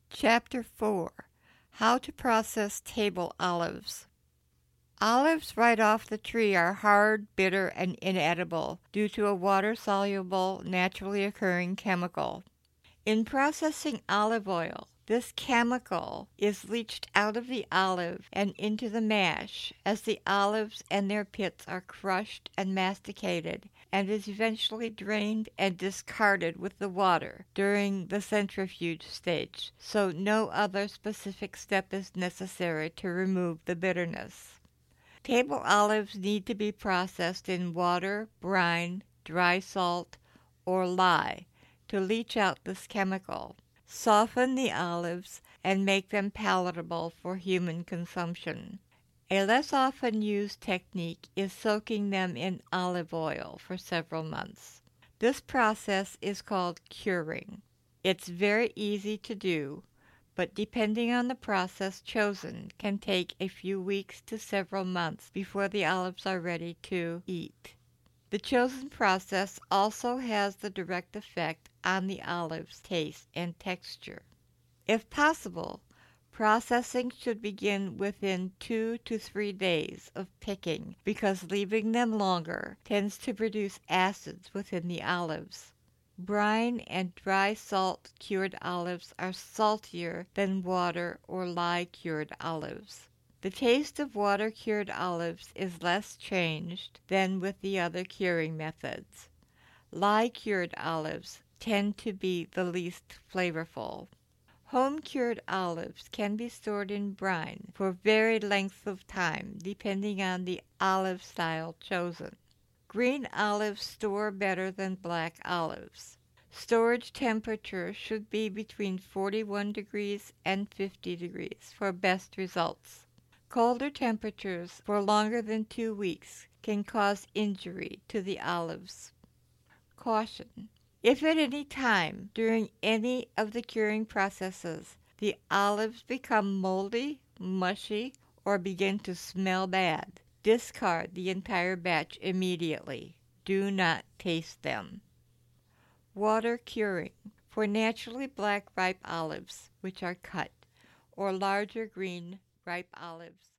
Chapter 4: How to Process Table Olives. Olives right off the tree are hard, bitter, and inedible due to a water-soluble, naturally occurring chemical. In processing olive oil, this chemical is leached out of the olive and into the mash as the olives and their pits are crushed and masticated, and is eventually drained and discarded with the water during the centrifuge stage, so no other specific step is necessary to remove the bitterness. Table olives need to be processed in water, brine, dry salt, or lye to leach out this chemical, soften the olives, and make them palatable for human consumption. A less often used technique is soaking them in olive oil for several months. This process is called curing. It's very easy to do, but depending on the process chosen, can take a few weeks to several months before the olives are ready to eat. The chosen process also has the direct effect on the olive's taste and texture. If possible, processing should begin within 2 to 3 days of picking because leaving them longer tends to produce acids within the olives. Brine and dry salt cured olives are saltier than water or lye cured olives. The taste of water-cured olives is less changed than with the other curing methods. Lye-cured olives tend to be the least flavorful. Home-cured olives can be stored in brine for varied lengths of time depending on the olive style chosen. Green olives store better than black olives. Storage temperature should be between 41 degrees and 50 degrees for best results. Colder temperatures for longer than 2 weeks can cause injury to the olives. Caution: if at any time during any of the curing processes the olives become moldy, mushy, or begin to smell bad, discard the entire batch immediately. Do not taste them. Water curing for naturally black ripe olives, which are cut, or larger green ripe olives.